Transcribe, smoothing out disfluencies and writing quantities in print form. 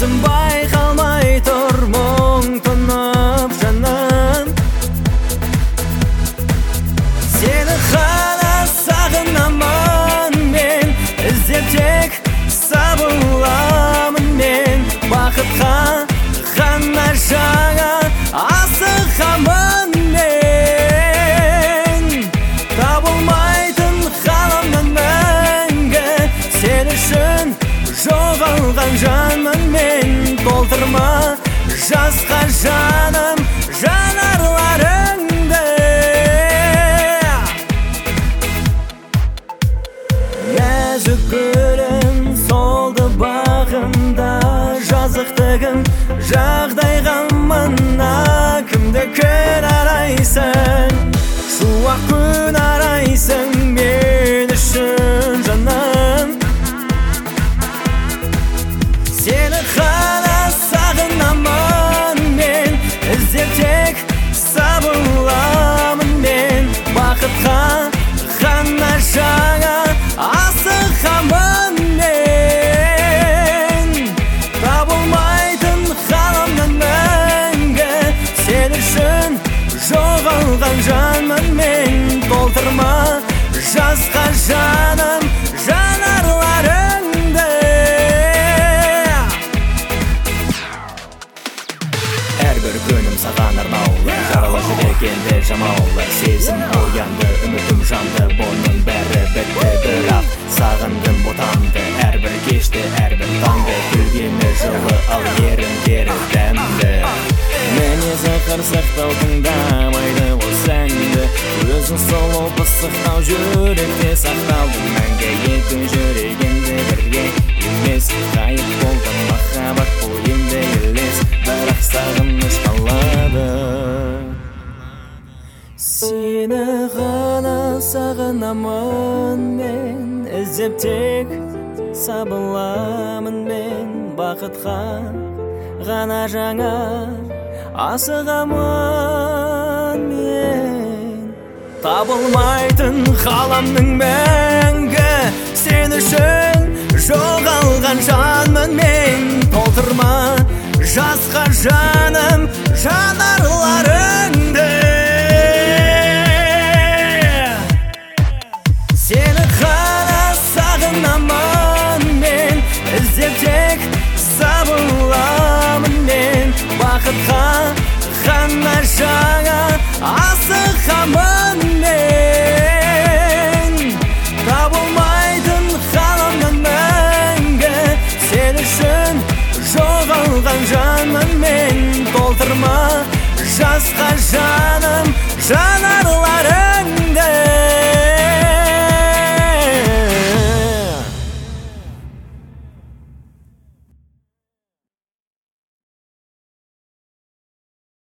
өзім байқалмай тұр мұң тұнып жаным. Сені ғана сағынамын мен, іздеп тек сабыламын мен. Бақытқа ғана жаңа асығамын мен. Табылмайтын ғаламнан мәңгі, сен үшін жоғалған жанмын мен. Толтырма жасқа жаным жанарларыңды. Нәзік гүлім солды бағымда, жазықтығым жағдайға мына. Кімді кінәрайсың, шуақ күн арайсың мен үшін жаным. Сені ғана сағынамын мен, іздеп тек сабыламын мен. Бақытқа ғана жаңа асығамын мен. Табылмайтын ғаламнан мәңгі, сен үшін жоғалған жанмын мен. Толтырма жасқа жаным жанарларыңды. Әрбір күнім саған арнаулы, жаралы жүрегенде жамаулы. Сезім оянды, үмітім жанды, бұның бәрі бітті, бірақ сағындым ботамды. Әрбір кешті, әрбір таңды, күлгені жылы, ал еріндері дәмді. Мінезі қырсықтау тыңдамайды осы әнді, өзің сұлу пысықтау жүректе сақталды мәңгі. Екі жүрегенде бірге емес, ғайып болды махаббат бойымда елес, бірақ сағыныш қалады. Сені ғана сағынамын мен, іздеп тек сабыламын мен. Бақытқа ғана жаңа асығамын мен. Табылмайтын ғаламның мәңгі, сен үшін жоғалған жанмын мен. Толтырма жасқа жаным жанарларыңды. Сені ғана сағынамын мен, іздеп тек сабыламын мен. Бақытқа ғана жаңа асығамын мен. Табылмайтын ғаламнан мәңгі, сен үшін жоғалған жанмын мен. Толтырма жасқа жаным